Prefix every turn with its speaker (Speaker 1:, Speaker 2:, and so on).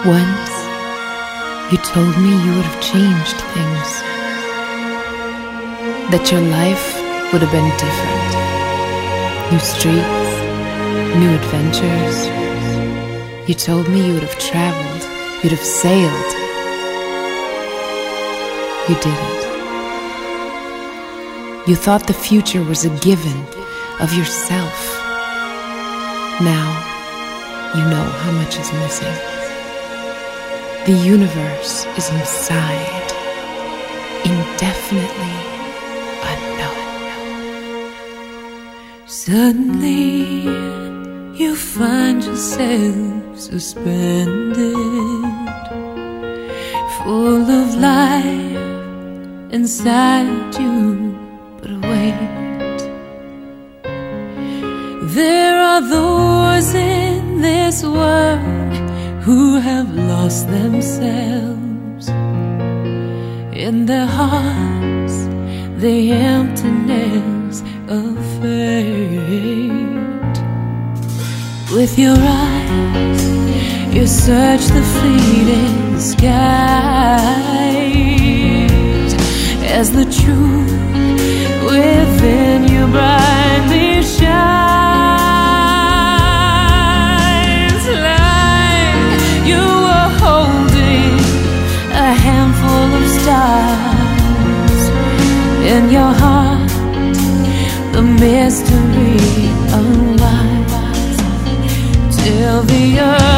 Speaker 1: Once, you told me you would have changed things, that your life would have been different. New streets, new adventures. You told me you would have traveled, you'd have sailed. You didn't. You thought the future was a given of yourself. Now, you know how much is missing. The universe is inside, indefinitely unknown.
Speaker 2: Suddenly, you find yourself suspended, full of life inside you, but wait. There are those in this world who have lost themselves. In their hearts, the emptiness of fate. With your eyes, you search the fleeting skies, as the truth within you brightly shines, like you were holding a handful of stars. In your heart, the mystery unwinds till the earth